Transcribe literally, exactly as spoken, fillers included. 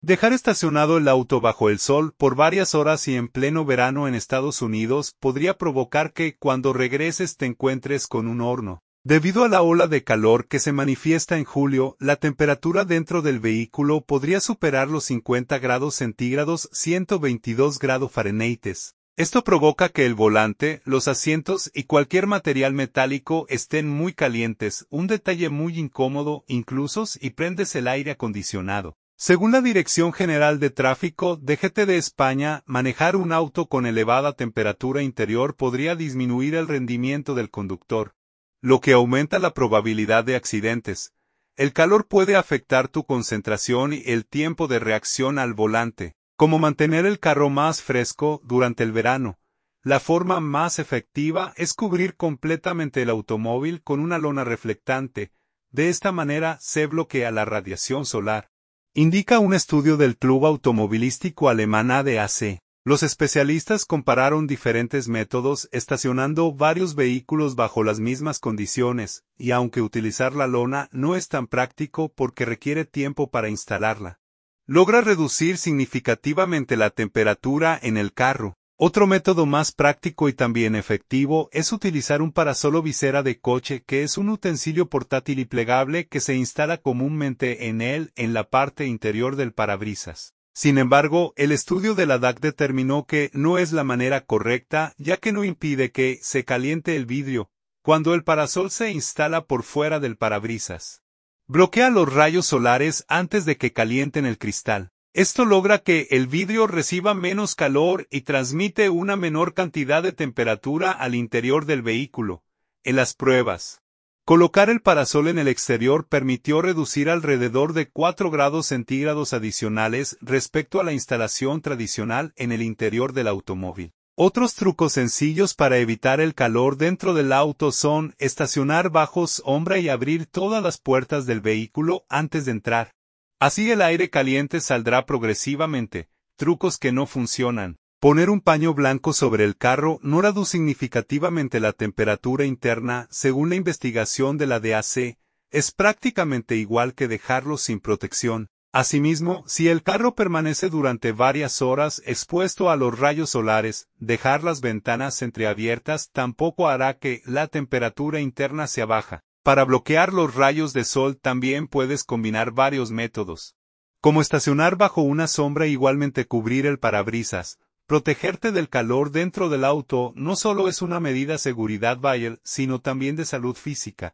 Dejar estacionado el auto bajo el sol por varias horas y en pleno verano en Estados Unidos podría provocar que, cuando regreses, te encuentres con un horno. Debido a la ola de calor que se manifiesta en julio, la temperatura dentro del vehículo podría superar los cincuenta grados centígrados, ciento veintidós grados Fahrenheit. Esto provoca que el volante, los asientos y cualquier material metálico estén muy calientes, un detalle muy incómodo incluso si prendes el aire acondicionado. Según la Dirección General de Tráfico D G T de España, manejar un auto con elevada temperatura interior podría disminuir el rendimiento del conductor, lo que aumenta la probabilidad de accidentes. El calor puede afectar tu concentración y el tiempo de reacción al volante. Como mantener el carro más fresco durante el verano. La forma más efectiva es cubrir completamente el automóvil con una lona reflectante. De esta manera se bloquea la radiación solar. Indica un estudio del Club Automovilístico Alemán A D A C. Los especialistas compararon diferentes métodos estacionando varios vehículos bajo las mismas condiciones, y aunque utilizar la lona no es tan práctico porque requiere tiempo para instalarla, logra reducir significativamente la temperatura en el carro. Otro método más práctico y también efectivo es utilizar un parasol o visera de coche, que es un utensilio portátil y plegable que se instala comúnmente en él en la parte interior del parabrisas. Sin embargo, el estudio de la D A C determinó que no es la manera correcta, ya que no impide que se caliente el vidrio cuando el parasol se instala por fuera del parabrisas. Bloquea los rayos solares antes de que calienten el cristal. Esto logra que el vidrio reciba menos calor y transmite una menor cantidad de temperatura al interior del vehículo. En las pruebas, colocar el parasol en el exterior permitió reducir alrededor de cuatro grados centígrados adicionales respecto a la instalación tradicional en el interior del automóvil. Otros trucos sencillos para evitar el calor dentro del auto son estacionar bajo sombra y abrir todas las puertas del vehículo antes de entrar. Así el aire caliente saldrá progresivamente. Trucos que no funcionan. Poner un paño blanco sobre el carro no reduce significativamente la temperatura interna. Según la investigación de la D A C, es prácticamente igual que dejarlo sin protección. Asimismo, si el carro permanece durante varias horas expuesto a los rayos solares, dejar las ventanas entreabiertas tampoco hará que la temperatura interna sea baja. Para bloquear los rayos de sol también puedes combinar varios métodos, como estacionar bajo una sombra e igualmente cubrir el parabrisas. Protegerte del calor dentro del auto no solo es una medida de seguridad vial, sino también de salud física.